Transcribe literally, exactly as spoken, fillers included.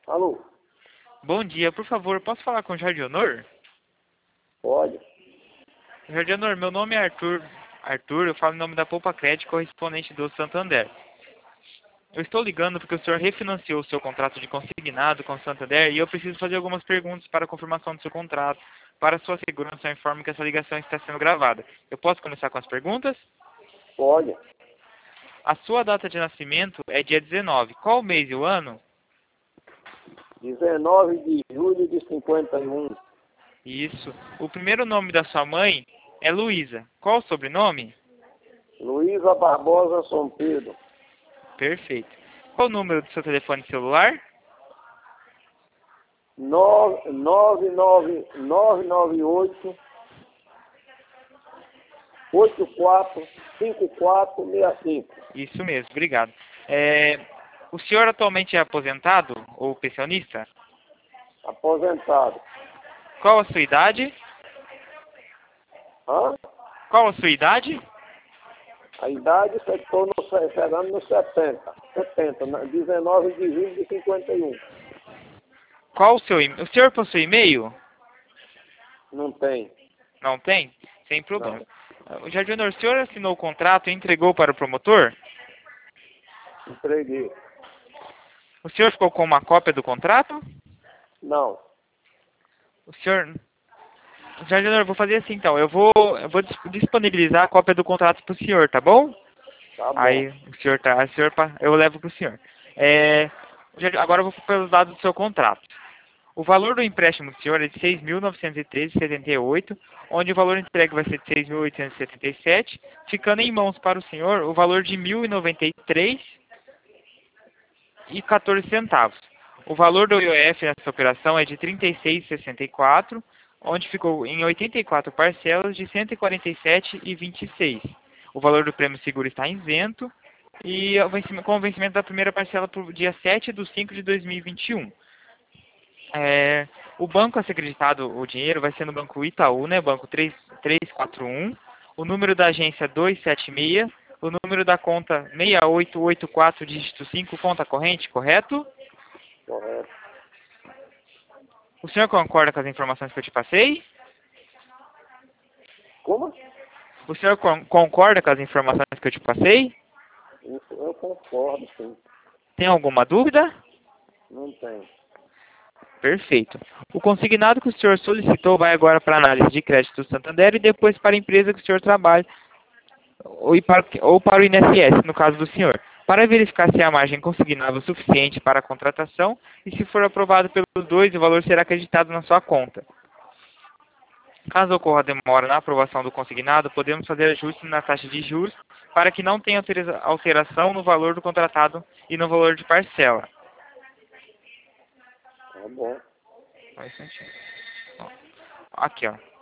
Alô? Bom dia, por favor, posso falar com o Jardionor? Pode? Jardionor, meu nome é Arthur. Arthur, eu falo em nome da Poupa Crédito, correspondente do Santander. Eu estou ligando porque o senhor refinanciou o seu contrato de consignado com o Santander e eu preciso fazer algumas perguntas para a confirmação do seu contrato. Para sua segurança, eu informo que essa ligação está sendo gravada. Eu posso começar com as perguntas? Pode. A sua data de nascimento é dia dezenove. Qual o mês e o ano? dezenove de julho de cinquenta e um. Isso. O primeiro nome da sua mãe é Luísa. Qual o sobrenome? Luísa Barbosa São Pedro. Perfeito. Qual o número do seu telefone celular? nove nove nove nove oito oito quatro cinco quatro seis cinco. Isso mesmo, obrigado. É, o senhor atualmente é aposentado ou pensionista? Aposentado. Qual a sua idade? Hã? Qual a sua idade? A idade estou no, chegando nos setenta. setenta, né? dezenove de julho de cinquenta e um. Qual o seu e- O senhor possui e-mail? Não tem. Não tem? Sem Não. problema. O Jardinor, o senhor assinou o contrato e entregou para o promotor? Entreguei. O senhor ficou com uma cópia do contrato? Não. O senhor... Jardinor, eu vou fazer assim então. Eu vou, eu vou dis- disponibilizar a cópia do contrato para o senhor, tá bom? Tá bom. Aí o senhor tá, o senhor, pa- eu levo para o senhor. É, já- agora eu vou pelos dados do seu contrato. O valor do empréstimo do senhor é de seis mil novecentos e treze vírgula setenta e oito, onde o valor entregue vai ser de seis mil oitocentos e setenta e sete, ficando em mãos para o senhor o valor de mil e noventa e três e quatorze centavos. O valor do I O F nessa operação é de trinta e seis vírgula sessenta e quatro, onde ficou em oitenta e quatro parcelas de cento e quarenta e sete vírgula vinte e seis. O valor do prêmio seguro está isento e o vencimento- com o vencimento da primeira parcela para o dia sete de cinco de dois mil e vinte e um. É, o banco a ser acreditado o dinheiro vai ser no banco Itaú, né? Banco três três quatro um, o número da agência duzentos e setenta e seis, o número da conta seis oito oito quatro, dígito cinco, conta corrente, correto? Correto. O senhor concorda com as informações que eu te passei? Como? O senhor con- concorda com as informações que eu te passei? Isso eu concordo, sim. Tem alguma dúvida? Não tem. Perfeito. O consignado que o senhor solicitou vai agora para a análise de crédito do Santander e depois para a empresa que o senhor trabalha, ou para, ou para o I N S S, no caso do senhor, para verificar se a margem consignável é suficiente para a contratação e se for aprovado pelos dois, o valor será acreditado na sua conta. Caso ocorra demora na aprovação do consignado, podemos fazer ajustes na taxa de juros para que não tenha altera- alteração no valor do contratado e no valor de parcela. Tá bom. Só um instantinho. Ó, aqui, ó.